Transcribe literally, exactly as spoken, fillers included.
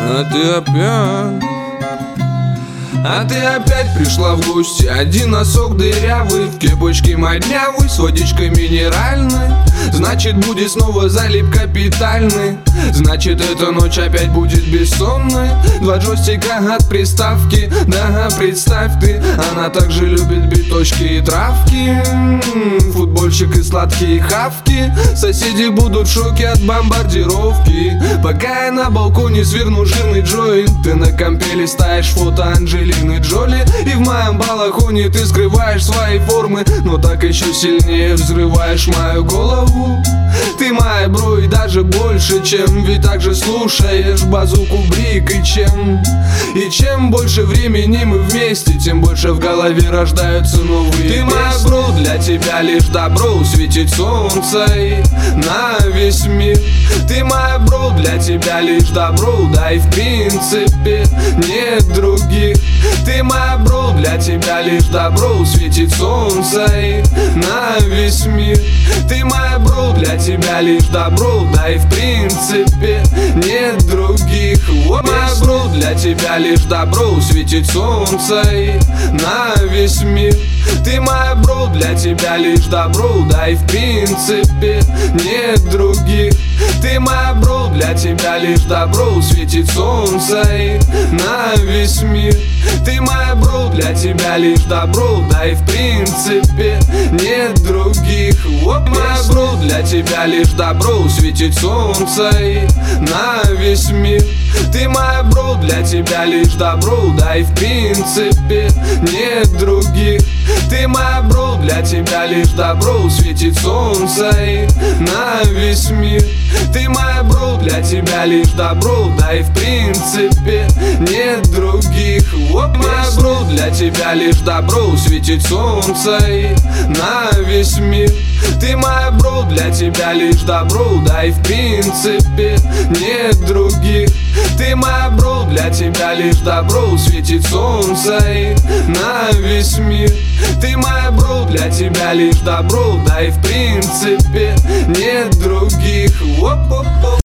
А ты опять А ты опять пришла в гости. Один носок дырявый, в кепочке моднявый, с водичкой минеральной. Значит, будет снова залип капитальный. Значит, эта ночь опять будет бессонной. Два джойстика от приставки. Да, представь ты, она также любит биточки и травки. Футбольчик и сладкие хавки. Соседи будут в шоке от бомбардировки. Пока я на балконе сверну жирный джойнт, ты на компе листаешь фото Анджелины Джоли. И в моем балахоне ты скрываешь свои формы, но так еще сильнее взрываешь мою голову. Ты моя бро и даже больше, чем. Ведь также слушаешь базуку Брик. И чем И чем больше времени мы вместе, тем больше в голове рождаются новые Ты песни. Моя бро, для тебя лишь добро. Светит солнце и на весь мир. Ты моя бро, для тебя лишь добро. Да и в принципе нет других. Ты моя бро, для тебя лишь добро. Светит солнце и на весь мир. Ты моя бро, для тебя лишь добро. Да и в принципе нет других. О, моя бро, для тебя лишь добро. Светит солнце и на весь мир. Ты моя бро, для тебя лишь добро. Да и в принципе нет других. Ты моя бро, для тебя лишь добро. Светит солнце и на весь мир. Ты моя бро, для тебя лишь добро. Да и в принципе нет других. О, моя бро, для тебя лишь добро. Светит солнце и на весь мир. Ты моя бро, для тебя лишь добро. Да и в принципе нет других. Ты моя бро, для тебя лишь добро. Светит солнце и на весь мир. Ты моя бро, для тебя лишь добро. Да и в принципе нет других. О, моя бро, для тебя лишь добро. Светит солнце и на весь мир. Ты моя бро, для тебя лишь добро. Да и в принципе нет других. Ты моя бро, для тебя лишь добро. Светит солнце и на весь мир. Ты моя бро, для тебя лишь добро. Да и в принципе нет других. Оп-оп-оп.